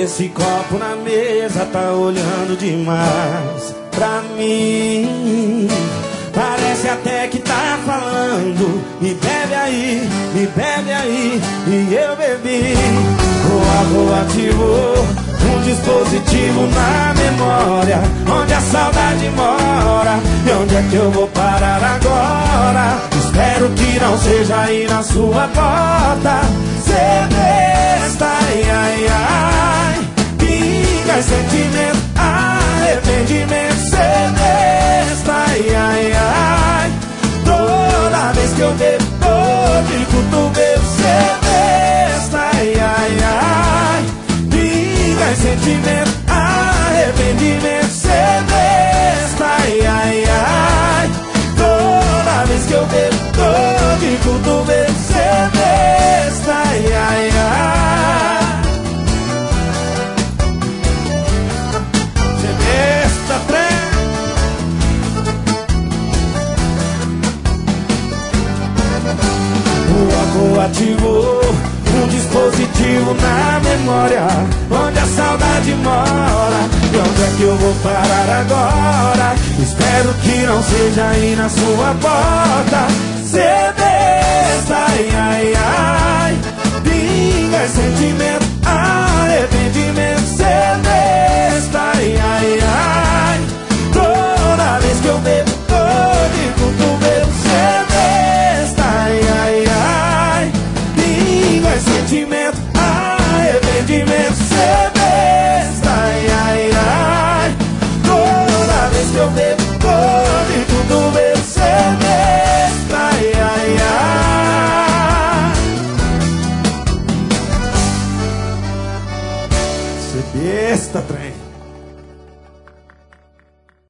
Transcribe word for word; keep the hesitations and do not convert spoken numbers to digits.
esse copo na mesa tá olhando demais pra mim. Parece até que tá falando: me bebe aí, me bebe aí. E eu bebi. O álcool ativou um dispositivo na memória, onde a saudade mora. E onde é que eu vou parar agora? Espero que não seja aí na sua porta. Cê besta, ai, ai, ai. Pinga, sentimento, arrependimento. Cê besta, ai, ai, ai. Toda vez que eu bebo, tô de cotovelo. Cê besta, ai, ai, ai. Pinga, sentimento, arrependimento. Cê besta, ai, ai, ai. Toda vez que eu bebo, tô de cotovelo. Cê besta, ai, ai, ai. Cê besta, trem. O álcool ativou um dispositivo na memória, onde a saudade mora. E onde é que eu vou parar agora? Espero que não seja aí na sua porta. Cê besta, ai, ai, ai. Pinga, sentimento, arrependimento. Cê besta, ai, ai, ai. Toda vez que eu bebo, tô de cotovelo. Cê besta, ai, ai, ai. Pinga, sentimento, arrependimento. Cê besta, ai, ai, ai. Toda vez que eu bebo, tô de cotovelo. Cê besta, ai, ai, ai. Cê besta, trem.